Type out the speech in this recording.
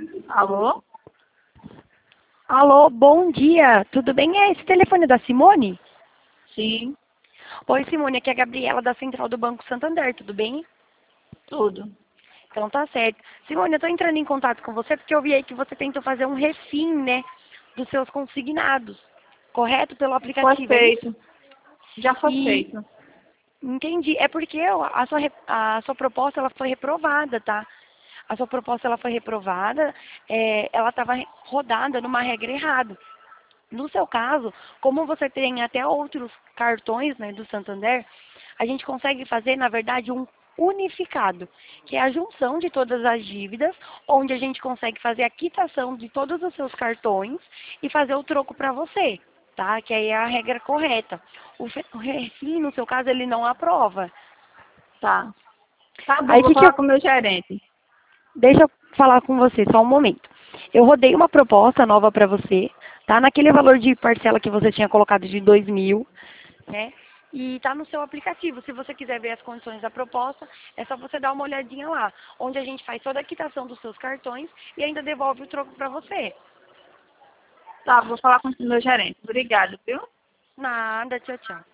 Alô? Alô, bom dia. Tudo bem? É esse telefone da Simone? Sim, Oi, Simone, aqui é a Gabriela da Central do Banco Santander, tudo bem? tudo. Então tá certo. Simone, eu tô entrando em contato com você porque eu vi aí que você tentou fazer um refim, né, dos seus consignados, correto? Pelo Foi aplicativo, é isso? feito. Já foi E feito. entendi. É porque a sua proposta ela foi reprovada, tá? A sua proposta ela foi reprovada, ela estava rodada numa regra errada. No seu caso, como você tem até outros cartões, né, do Santander, a gente consegue fazer, na verdade, um unificado, que é a junção de todas as dívidas, onde a gente consegue fazer a quitação de todos os seus cartões e fazer o troco para você, tá? Que aí é a regra correta. O refim, no seu caso, ele não aprova. Tá. Tá bom, Aí, vou falar com o meu gerente. deixa eu falar com você só um momento. Eu rodei uma proposta nova para você, tá? Naquele valor de parcela que você tinha colocado de 2.000, né? E tá no seu aplicativo. Se você quiser ver as condições da proposta, é só você dar uma olhadinha lá, onde a gente faz toda a quitação dos seus cartões e ainda devolve o troco para você. Tá, vou falar com o meu gerente. Obrigado, viu? Nada, tchau, tchau.